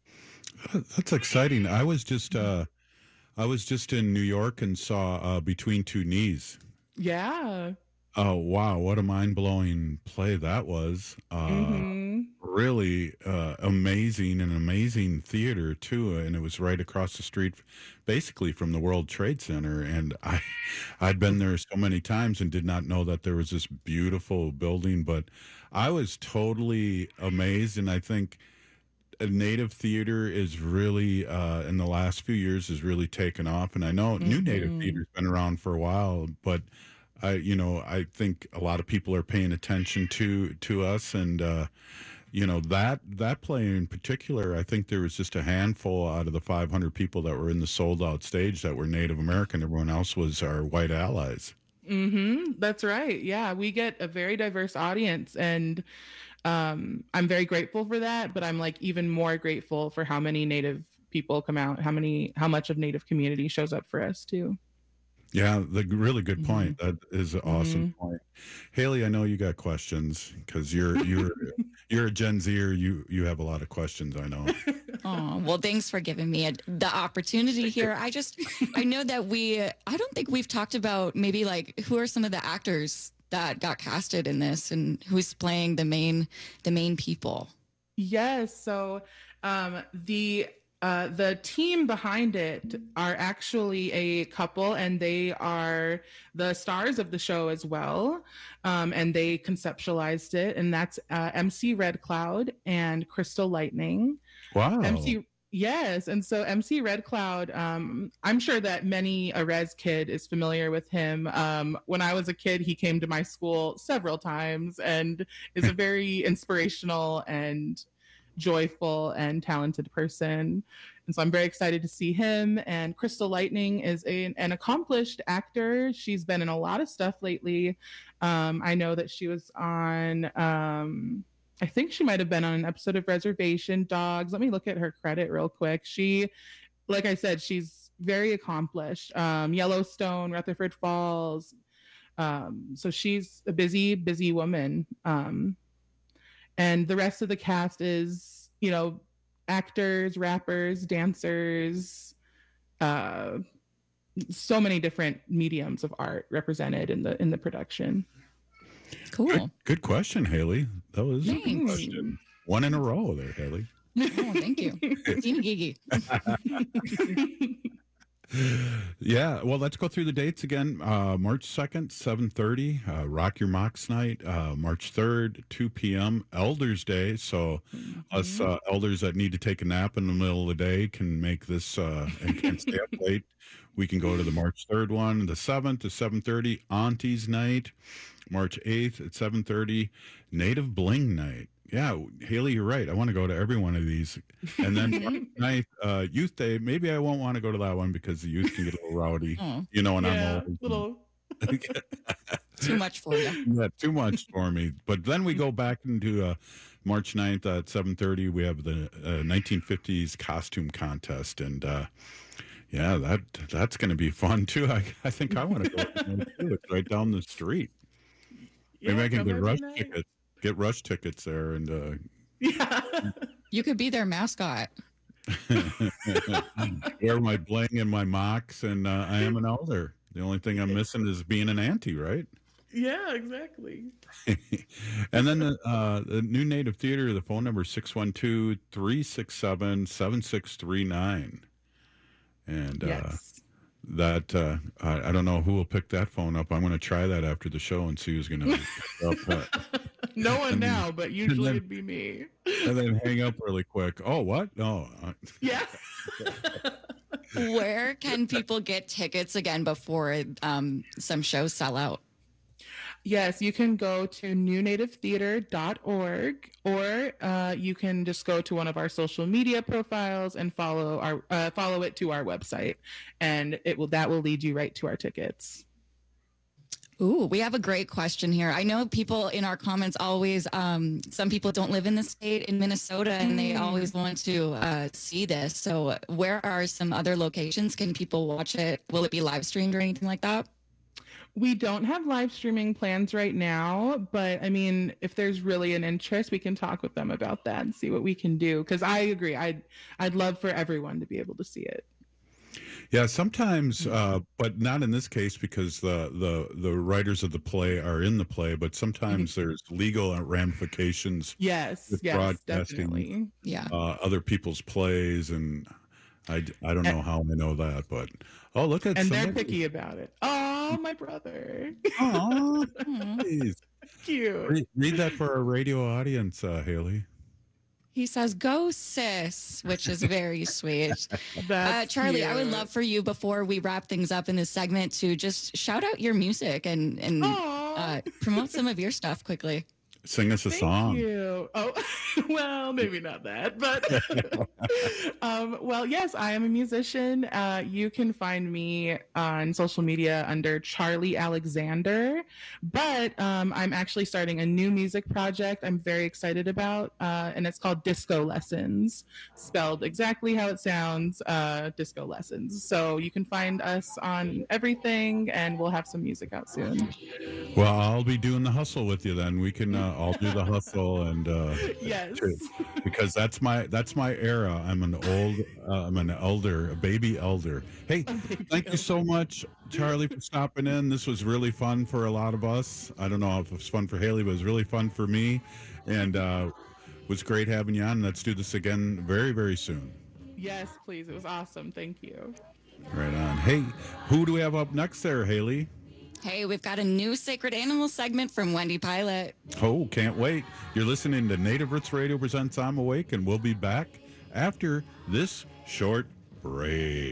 That's exciting. I was just, uh, I was just in New York and saw uh, Between Two Knees. Yeah. Oh, wow. What a mind-blowing play that was. Uh, Mhm. Really uh, amazing, and amazing theater, too. And it was right across the street, basically from the World Trade Center. And I, I'd been there so many times and did not know that there was this beautiful building. But I was totally amazed. And I think a Native theater is really, uh, in the last few years, has really taken off. And I know New Native Mhm. theater's been around for a while, but I, you know, I think a lot of people are paying attention to to us, and uh, you know that that play in particular. I think there was just a handful out of the five hundred people that were in the sold out stage that were Native American. Everyone else was our white allies. Mm-hmm. That's right. Yeah, we get a very diverse audience, and um, I'm very grateful for that. But I'm like even more grateful for how many Native people come out, how many, how much of Native community shows up for us too. Yeah, the really good point. That is an awesome Mhm. point. Haley, I know you got questions because you're you're you're a Gen Zer. You you have a lot of questions. I know. Oh, well, thanks for giving me a, the opportunity here. I just, I know that we, I don't think we've talked about maybe like who are some of the actors that got casted in this and who's playing the main, the main people. Yes. So um, the uh, the team behind it are actually a couple, and they are the stars of the show as well. Um, and they conceptualized it, and that's uh, M C Red Cloud and Crystal Lightning. Wow. M C Yes, and so M C Red Cloud, um, I'm sure that many a Res kid is familiar with him. Um, when I was a kid, he came to my school several times and is a very inspirational and joyful and talented person. And so I'm very excited to see him. And Crystal Lightning is a, an accomplished actor. She's been in a lot of stuff lately. Um, I know that she was on... Um, I think she might have been on an episode of Reservation Dogs. Let me look at her credit real quick. She, like I said, she's very accomplished. Um, Yellowstone, Rutherford Falls. Um, so she's a busy, busy woman. Um, and the rest of the cast is, you know, actors, rappers, dancers, uh, so many different mediums of art represented in the in the production. Cool. Good, good question, Haley. That was a good Thanks. question. One in a row there, Haley. Oh, thank you. Team Gigi. Yeah, well, let's go through the dates again. Uh, March second, seven thirty, uh, Rock Your Mocks Night. Uh, March third, two p.m., Elders Day. So us uh, elders that need to take a nap in the middle of the day can make this uh, and can't stay up late. We can go to the March third one. The seventh is seven thirty, Auntie's Night. March eighth at seven thirty, Native Bling Night. Yeah, Haley, you're right. I want to go to every one of these. And then March ninth, uh, Youth Day. Maybe I won't want to go to that one because the youth can get a little rowdy. Oh. You know, and Yeah, I'm old. little. Too much for you. Yeah, too much for me. But then we go back into uh, March ninth at seven thirty. We have the uh, nineteen fifties costume contest. And uh, yeah, that that's going to be fun too. I, I think I want to go. It's right down the street. Maybe Yeah, I can come get every rush night. tickets. Get rush tickets there and uh, Yeah. You could be their mascot. wear my bling and my mocks, and uh, I am an elder. The only thing I'm missing is being an auntie, right? Yeah, exactly. And then the, uh, the New Native Theater, the phone number is six one two, three six seven, seven six three nine. And uh, Yes. that, uh, I, I don't know who will pick that phone up. I'm going to try that after the show and see who's going to pick up. Uh, No one And then- now, but usually then- it'd be me. and then hang up really quick. Oh, what? No. uh, Yeah. Where can people get tickets again before um, some shows sell out? Yes, you can go to new native theater dot org, or uh, you can just go to one of our social media profiles and follow our uh, follow it to our website, and it will that will lead you right to our tickets. Ooh, we have a great question here. I know people in our comments always, um, some people don't live in the state in Minnesota and they always want to uh, see this. So where are some other locations? Can people watch it? Will it be live streamed or anything like that? We don't have live streaming plans right now, but I mean, if there's really an interest, we can talk with them about that and see what we can do. Because I agree, I'd I'd love for everyone to be able to see it. Yeah, sometimes, uh, but not in this case because the, the, the writers of the play are in the play, but sometimes there's legal ramifications Yes, with yes, broadcasting definitely. Yeah. uh, other people's plays, and I, I don't know how I know that, but oh, look at And they're somebody. picky about it. Oh, my brother. Aw, please. Cute. Read, read that for our radio audience, uh, Haley. He says, go sis, which is very sweet. Uh, Charlie, I would cute. love for you, before we wrap things up in this segment, to just shout out your music and, and uh, promote some of your stuff quickly. Sing us a Thank song. you. Oh, well, maybe not that, but um, well, yes, I am a musician. Uh, you can find me on social media under Charlie Alexander, but um, I'm actually starting a new music project I'm very excited about, uh, and it's called Disco Lessons, spelled exactly how it sounds, uh, Disco Lessons. So you can find us on everything, and we'll have some music out soon. Well, I'll be doing the hustle with you then. We can uh, all do the hustle, and uh, Yes. because that's my that's my era. I'm an old, uh, I'm an elder, a baby elder. Hey, thank you so much, Charlie, for stopping in. This was really fun for a lot of us. I don't know if it was fun for Haley, but it was really fun for me, and uh, it was great having you on. Let's do this again very, very soon. Yes, please. It was awesome. Thank you. Right on. Hey, who do we have up next there, Haley? Hey, we've got a new Sacred Animal segment from Wendy Pilot. Oh, can't wait. You're listening to Native Roots Radio presents I'm Awake, and we'll be back after this short break.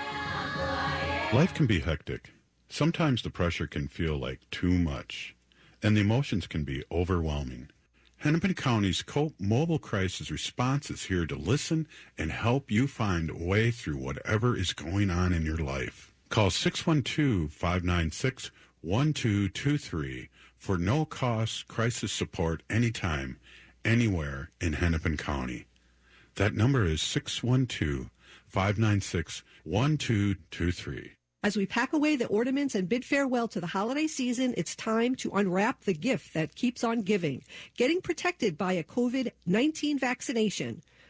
Life can be hectic. Sometimes the pressure can feel like too much, and the emotions can be overwhelming. Hennepin County's COPE Mobile Crisis Response is here to listen and help you find a way through whatever is going on in your life. Call six one two, five nine six, one two two three for no-cost crisis support anytime, anywhere in Hennepin County. That number is six one two, five nine six, one two two three. As we pack away the ornaments and bid farewell to the holiday season, it's time to unwrap the gift that keeps on giving, getting protected by a COVID nineteen vaccination.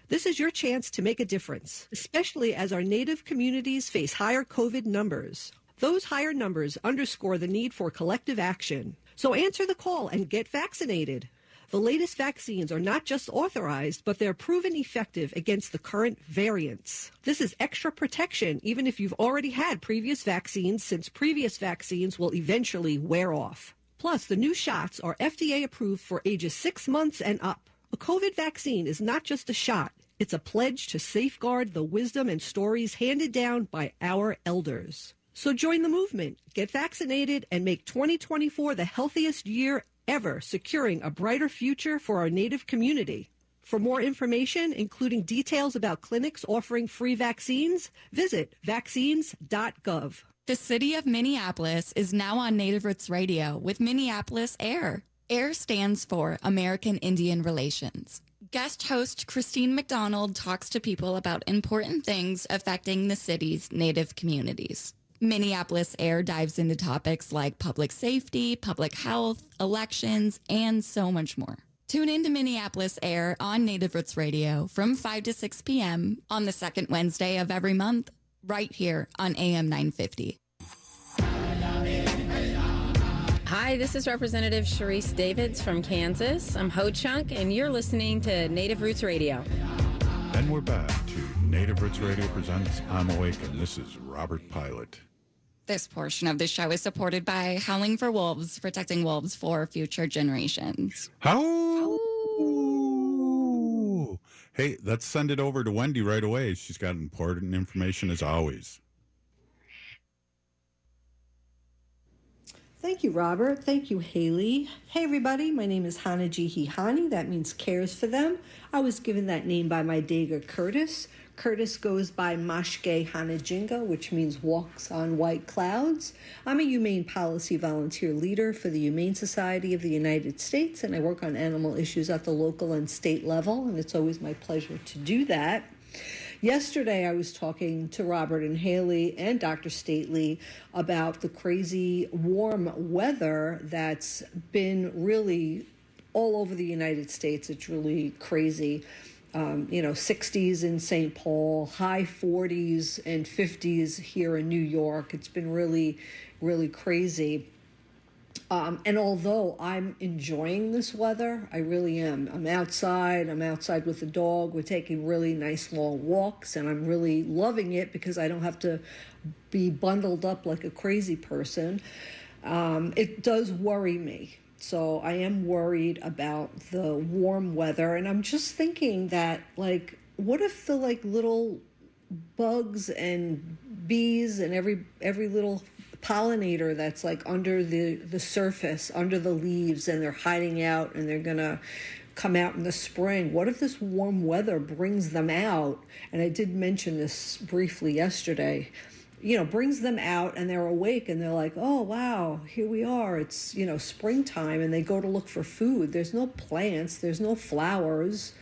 This is your chance to make a difference, especially as our Native communities face higher COVID numbers. Those higher numbers underscore the need for collective action. So answer the call and get vaccinated. The latest vaccines are not just authorized, but they're proven effective against the current variants. This is extra protection even if you've already had previous vaccines, since previous vaccines will eventually wear off. Plus, the new shots are F D A approved for ages six months and up. A COVID vaccine is not just a shot. It's a pledge to safeguard the wisdom and stories handed down by our elders. So join the movement, get vaccinated, and make twenty twenty-four the healthiest year ever, securing a brighter future for our Native community. For more information, including details about clinics offering free vaccines, visit vaccines dot gov. The city of Minneapolis is now on Native Roots Radio with Minneapolis AIR. AIR stands for American Indian Relations. Guest host Christine McDonald talks to people about important things affecting the city's Native communities. Minneapolis AIR dives into topics like public safety, public health, elections, and so much more. Tune in to Minneapolis AIR on Native Roots Radio from five to six p.m. on the second Wednesday of every month, right here on A M nine fifty. Hi, this is Representative Sharice Davids from Kansas. I'm Ho Chunk, and you're listening to Native Roots Radio. And we're back to Native Roots Radio presents I'm Awake, and this is Robert Pilot. This portion of the show is supported by Howling for Wolves, protecting wolves for future generations. How? Hey, let's send it over to Wendy right away. She's got important information as always. Thank you, Robert. Thank you, Haley. Hey, everybody. My name is Hana Jihihani. That means cares for them. I was given that name by my Dega Curtis. Curtis goes by Mashke Hanajinga, which means walks on white clouds. I'm a humane policy volunteer leader for the Humane Society of the United States, and I work on animal issues at the local and state level, and it's always my pleasure to do that. Yesterday, I was talking to Robert and Haley and Doctor Stately about the crazy warm weather that's been really all over the United States. It's really crazy. Um, you know, sixties in Saint Paul, high forties and fifties here in New York. It's been really, really crazy. Um, and although I'm enjoying this weather, I really am. I'm outside. I'm outside with the dog. We're taking really nice long walks, and I'm really loving it because I don't have to be bundled up like a crazy person. Um, it does worry me. So I am worried about the warm weather, and I'm just thinking that, like, what if the like little bugs and bees and every every little pollinator that's like under the the surface, under the leaves, and they're hiding out and they're gonna come out in the spring. What if this warm weather brings them out? And I did mention this briefly yesterday. You know, brings them out and they're awake and they're like, oh, wow, here we are. It's, you know, springtime, and they go to look for food. There's no plants. There's no flowers,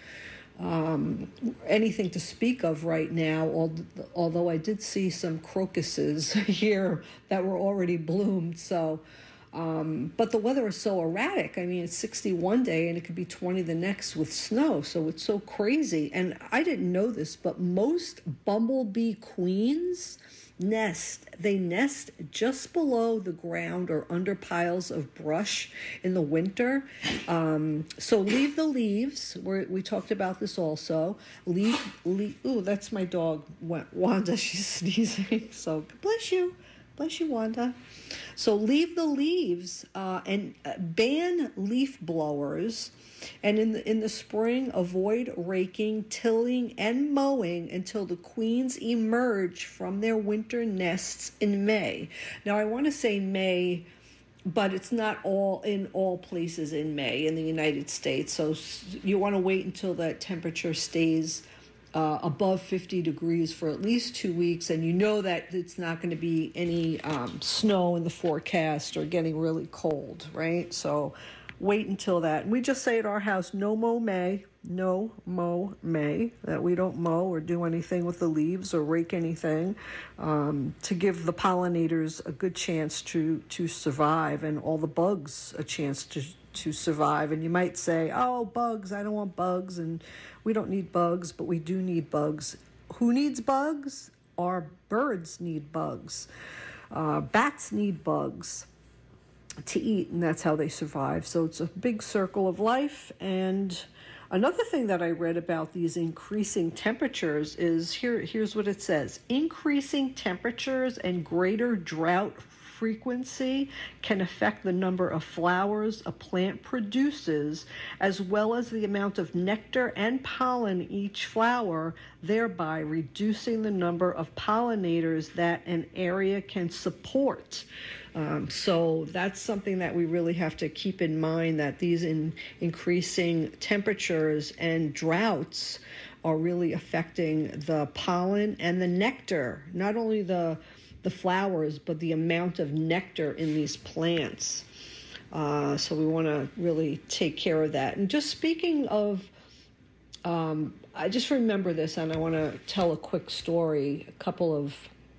um, anything to speak of right now, although I did see some crocuses here that were already bloomed. So, um, but the weather is so erratic. I mean, it's sixty one day and it could be twenty the next with snow. So it's so crazy. And I didn't know this, but most bumblebee queens nest. They nest just below the ground or under piles of brush in the winter. Um, so leave the leaves. We're, we talked about this also. Leave, leave. Ooh, that's my dog, Wanda. She's sneezing. So bless you. Bless you, Wanda. So leave the leaves uh, and ban leaf blowers. And in the, in the spring, avoid raking, tilling, and mowing until the queens emerge from their winter nests in May. Now, I want to say May, but it's not all in all places in May in the United States. So you want to wait until that temperature stays uh, above fifty degrees for at least two weeks. And you know that it's not going to be any um, snow in the forecast or getting really cold, right? So wait until that. And we just say at our house, no mow May, no mow May, that we don't mow or do anything with the leaves or rake anything, um, to give the pollinators a good chance to, to survive and all the bugs a chance to, to survive. And you might say, oh, bugs, I don't want bugs, and we don't need bugs, but we do need bugs. Who needs bugs? Our birds need bugs. Uh, bats need bugs to eat, and that's how they survive. So it's a big circle of life. And another thing that I read about these increasing temperatures is, here. here's what it says. Increasing temperatures and greater drought frequency can affect the number of flowers a plant produces, as well as the amount of nectar and pollen each flower, thereby reducing the number of pollinators that an area can support. Um, so that's something that we really have to keep in mind, that these in increasing temperatures and droughts are really affecting the pollen and the nectar, not only the the flowers, but the amount of nectar in these plants. Uh, so we want to really take care of that. And just speaking of, um, I just remember this, and I want to tell a quick story. A couple of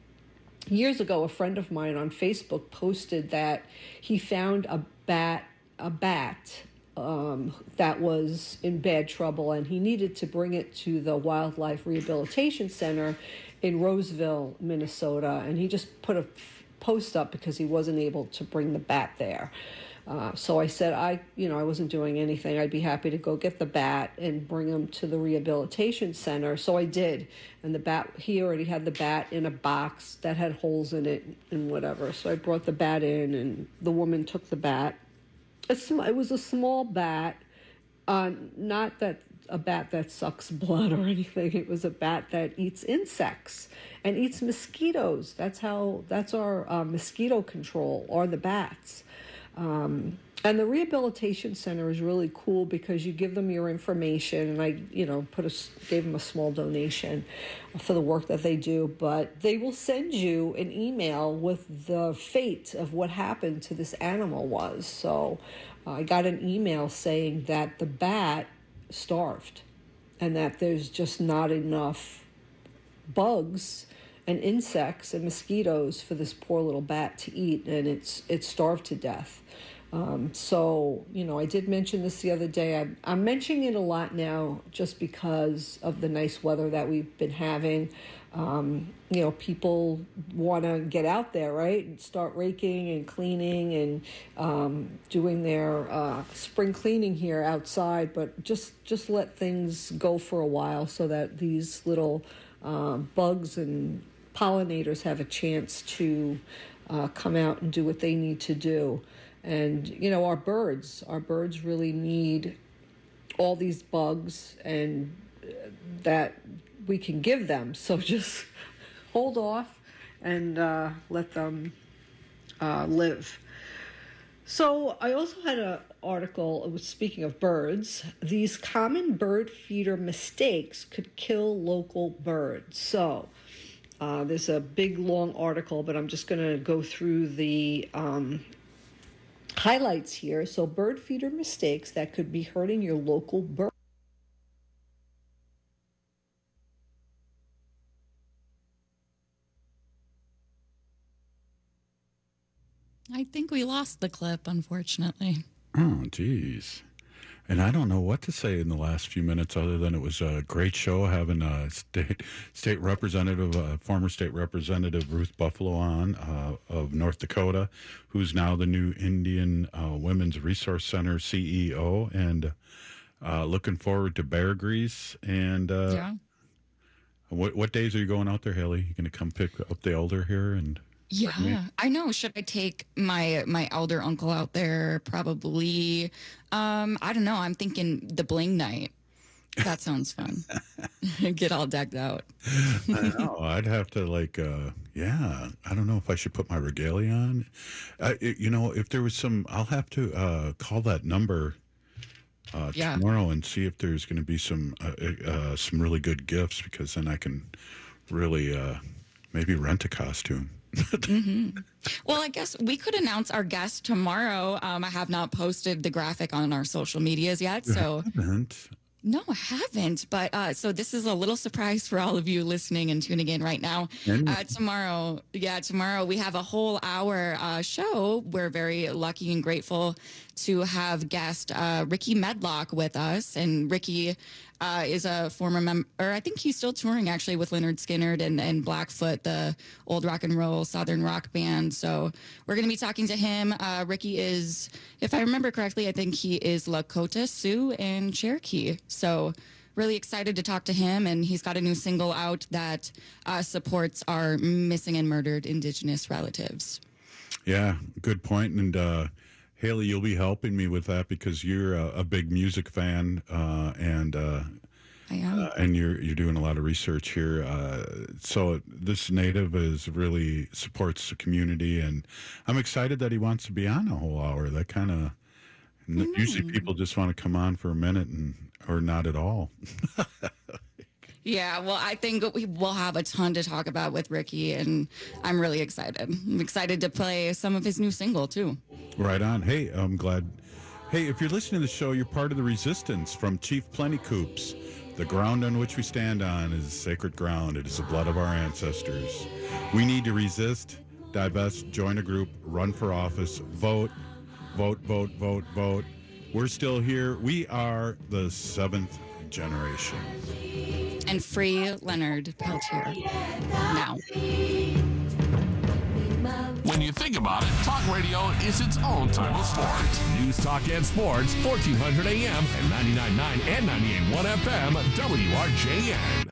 years ago, a friend of mine on Facebook posted that he found a bat, a bat um, that was in bad trouble, and he needed to bring it to the Wildlife Rehabilitation Center in Roseville, Minnesota, and he just put a post up because he wasn't able to bring the bat there. Uh, so I said, I, you know, I wasn't doing anything. I'd be happy to go get the bat and bring him to the rehabilitation center. So I did, and the bat, he already had the bat in a box that had holes in it and whatever. So I brought the bat in, and the woman took the bat. It's, it was a small bat, uh, not that. a bat that sucks blood or anything. It was a bat that eats insects and eats mosquitoes. That's how, that's our uh, mosquito control, are the bats. Um, and the rehabilitation center is really cool because you give them your information, and I, you know, put a, gave them a small donation for the work that they do, but they will send you an email with the fate of what happened to this animal was. So uh, I got an email saying that the bat starved, and that there's just not enough bugs and insects and mosquitoes for this poor little bat to eat, and it's it's starved to death. Um, so, you know, I did mention this the other day. I'm, I'm mentioning it a lot now just because of the nice weather that we've been having. Um, you know, people want to get out there, right, and start raking and cleaning and um, doing their uh, spring cleaning here outside, but just, just let things go for a while so that these little uh, bugs and pollinators have a chance to uh, come out and do what they need to do. And, you know, our birds, our birds really need all these bugs and that we can give them. So just hold off and uh, let them uh, live. So I also had an article, speaking of birds, these common bird feeder mistakes could kill local birds. So uh, there's a big, long article, but I'm just going to go through the um, highlights here. So bird feeder mistakes that could be hurting your local bird. I think we lost the clip, unfortunately. Oh, geez. And I don't know what to say in the last few minutes other than it was a great show having a state state representative, uh, former state representative Ruth Buffalo on uh, of North Dakota, who's now the new Indian uh, Women's Resource Center C E O, and uh, looking forward to Bear Grease. And uh, yeah. what what days are you going out there, Haley? You going to come pick up the elder here and? Yeah, I know. Should I take my my elder uncle out there? Probably. Um, I don't know. I'm thinking the bling night. That sounds fun. Get all decked out. I know. I'd have to like, uh, yeah. I don't know if I should put my regalia on. Uh, it, you know, if there was some, I'll have to uh, call that number uh, Yeah. tomorrow and see if there's going to be some uh, uh, some really good gifts, because then I can really uh, maybe rent a costume. Mm-hmm. Well, I guess we could announce our guest tomorrow. Um, I have not posted the graphic on our social medias yet, so I haven't. No, I haven't. But uh, so this is a little surprise for all of you listening and tuning in right now. Uh, tomorrow, yeah, tomorrow we have a whole hour uh, show. We're very lucky and grateful to have guest uh, Ricky Medlock with us. And Ricky uh, is a former member, or I think he's still touring actually with Lynyrd Skynyrd and, and Blackfoot, the old rock and roll Southern rock band. So we're going to be talking to him. Uh, Ricky is, if I remember correctly, I think he is Lakota, Sioux, and Cherokee. So really excited to talk to him. And he's got a new single out that uh, supports our missing and murdered Indigenous relatives. Yeah, good point. And uh, Haley, you'll be helping me with that because you're a, a big music fan, uh, and uh, I am, uh, and you're you're doing a lot of research here. Uh, so this native is really supports the community, and I'm excited that he wants to be on a whole hour. That kind of mm. usually people just want to come on for a minute and or not at all. Yeah, well, I think we will have a ton to talk about with Ricky, and I'm really excited. I'm excited to play some of his new single, too. Right on. Hey, I'm glad. Hey, if you're listening to the show, you're part of the resistance from Chief Plentycoops. The ground on which we stand on is sacred ground. It is the blood of our ancestors. We need to resist, divest, join a group, run for office, vote, vote, vote, vote, vote. We're still here. We are the seventh generation. And free Lynyrd Peltier now. When you think about it, talk radio is its own type of sport. News, talk, and sports, fourteen hundred A M and ninety-nine point nine and ninety-eight point one F M, W R J N.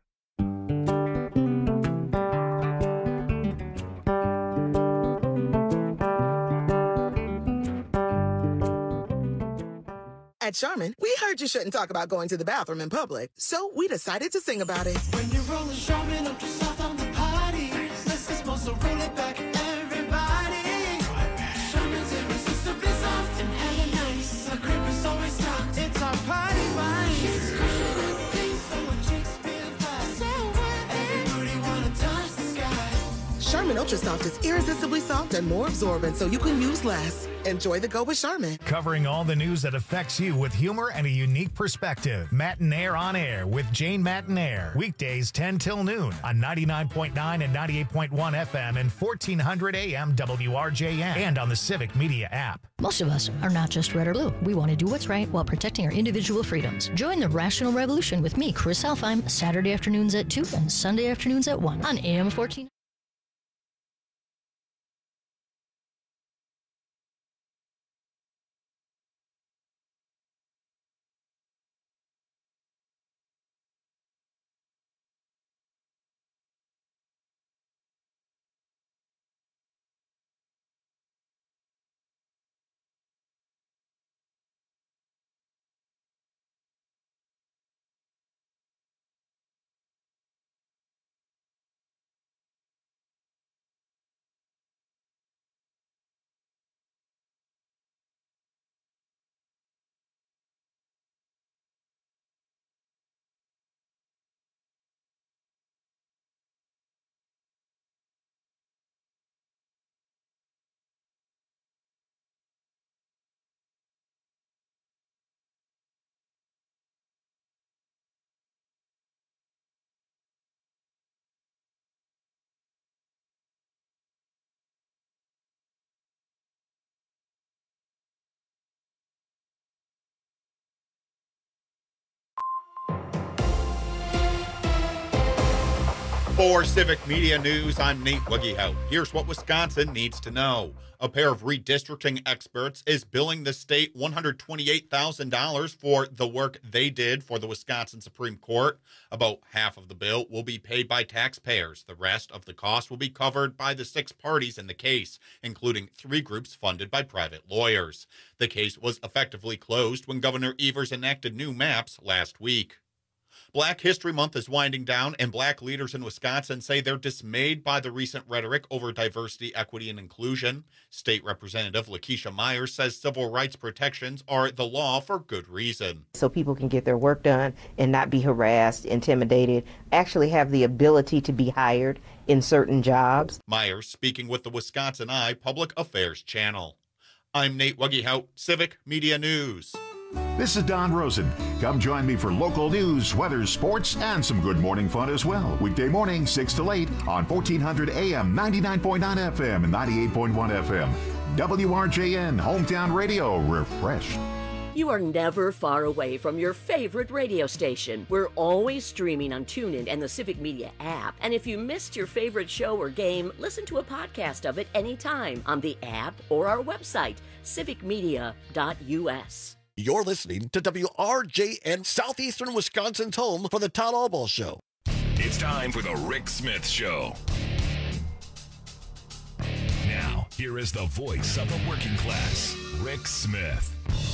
At Charmin, we heard you shouldn't talk about going to the bathroom in public, so we decided to sing about it. When you're rolling Charmin up to soft on the party, let's supposed to roll it back, everybody. Charmin's irresistibly soft and hella nice. The grip is always stocked. It's our party vibe. She's crushing things so when chicks feel fast. So worth it. Everybody wanna touch the sky. Charmin Ultra Soft is irresistibly soft and more absorbent, so you can use less. Enjoy the go with Charmin. Covering all the news that affects you with humor and a unique perspective. Matinaire on Air with Jane Matinaire. Weekdays ten till noon on ninety-nine point nine and ninety-eight point one F M and fourteen hundred A M W R J N and on the Civic Media app. Most of us are not just red or blue. We want to do what's right while protecting our individual freedoms. Join the Rational Revolution with me, Chris Helfheim, Saturday afternoons at two and Sunday afternoons at one on A M fourteen. For Civic Media News, I'm Nate Wiggyhout. Here's what Wisconsin needs to know. A pair of redistricting experts is billing the state one hundred twenty-eight thousand dollars for the work they did for the Wisconsin Supreme Court. About half of the bill will be paid by taxpayers. The rest of the cost will be covered by the six parties in the case, including three groups funded by private lawyers. The case was effectively closed when Governor Evers enacted new maps last week. Black History Month is winding down, and black leaders in Wisconsin say they're dismayed by the recent rhetoric over diversity, equity, and inclusion. State Representative Lakeisha Myers says civil rights protections are the law for good reason. So people can get their work done and not be harassed, intimidated, actually have the ability to be hired in certain jobs. Myers speaking with the Wisconsin Eye Public Affairs Channel. I'm Nate Wiggyhout, Civic Media News. This is Don Rosen. Come join me for local news, weather, sports, and some good morning fun as well. Weekday morning, six to eight on fourteen hundred A M, ninety-nine point nine F M, and ninety-eight point one F M. W R J N, Hometown Radio, refreshed. You are never far away from your favorite radio station. We're always streaming on TuneIn and the Civic Media app. And if you missed your favorite show or game, listen to a podcast of it anytime on the app or our website, civic media dot U S. You're listening to W R J N, Southeastern Wisconsin's home for the Todd Albaugh Show. It's time for the Rick Smith Show. Now, here is the voice of the working class, Rick Smith.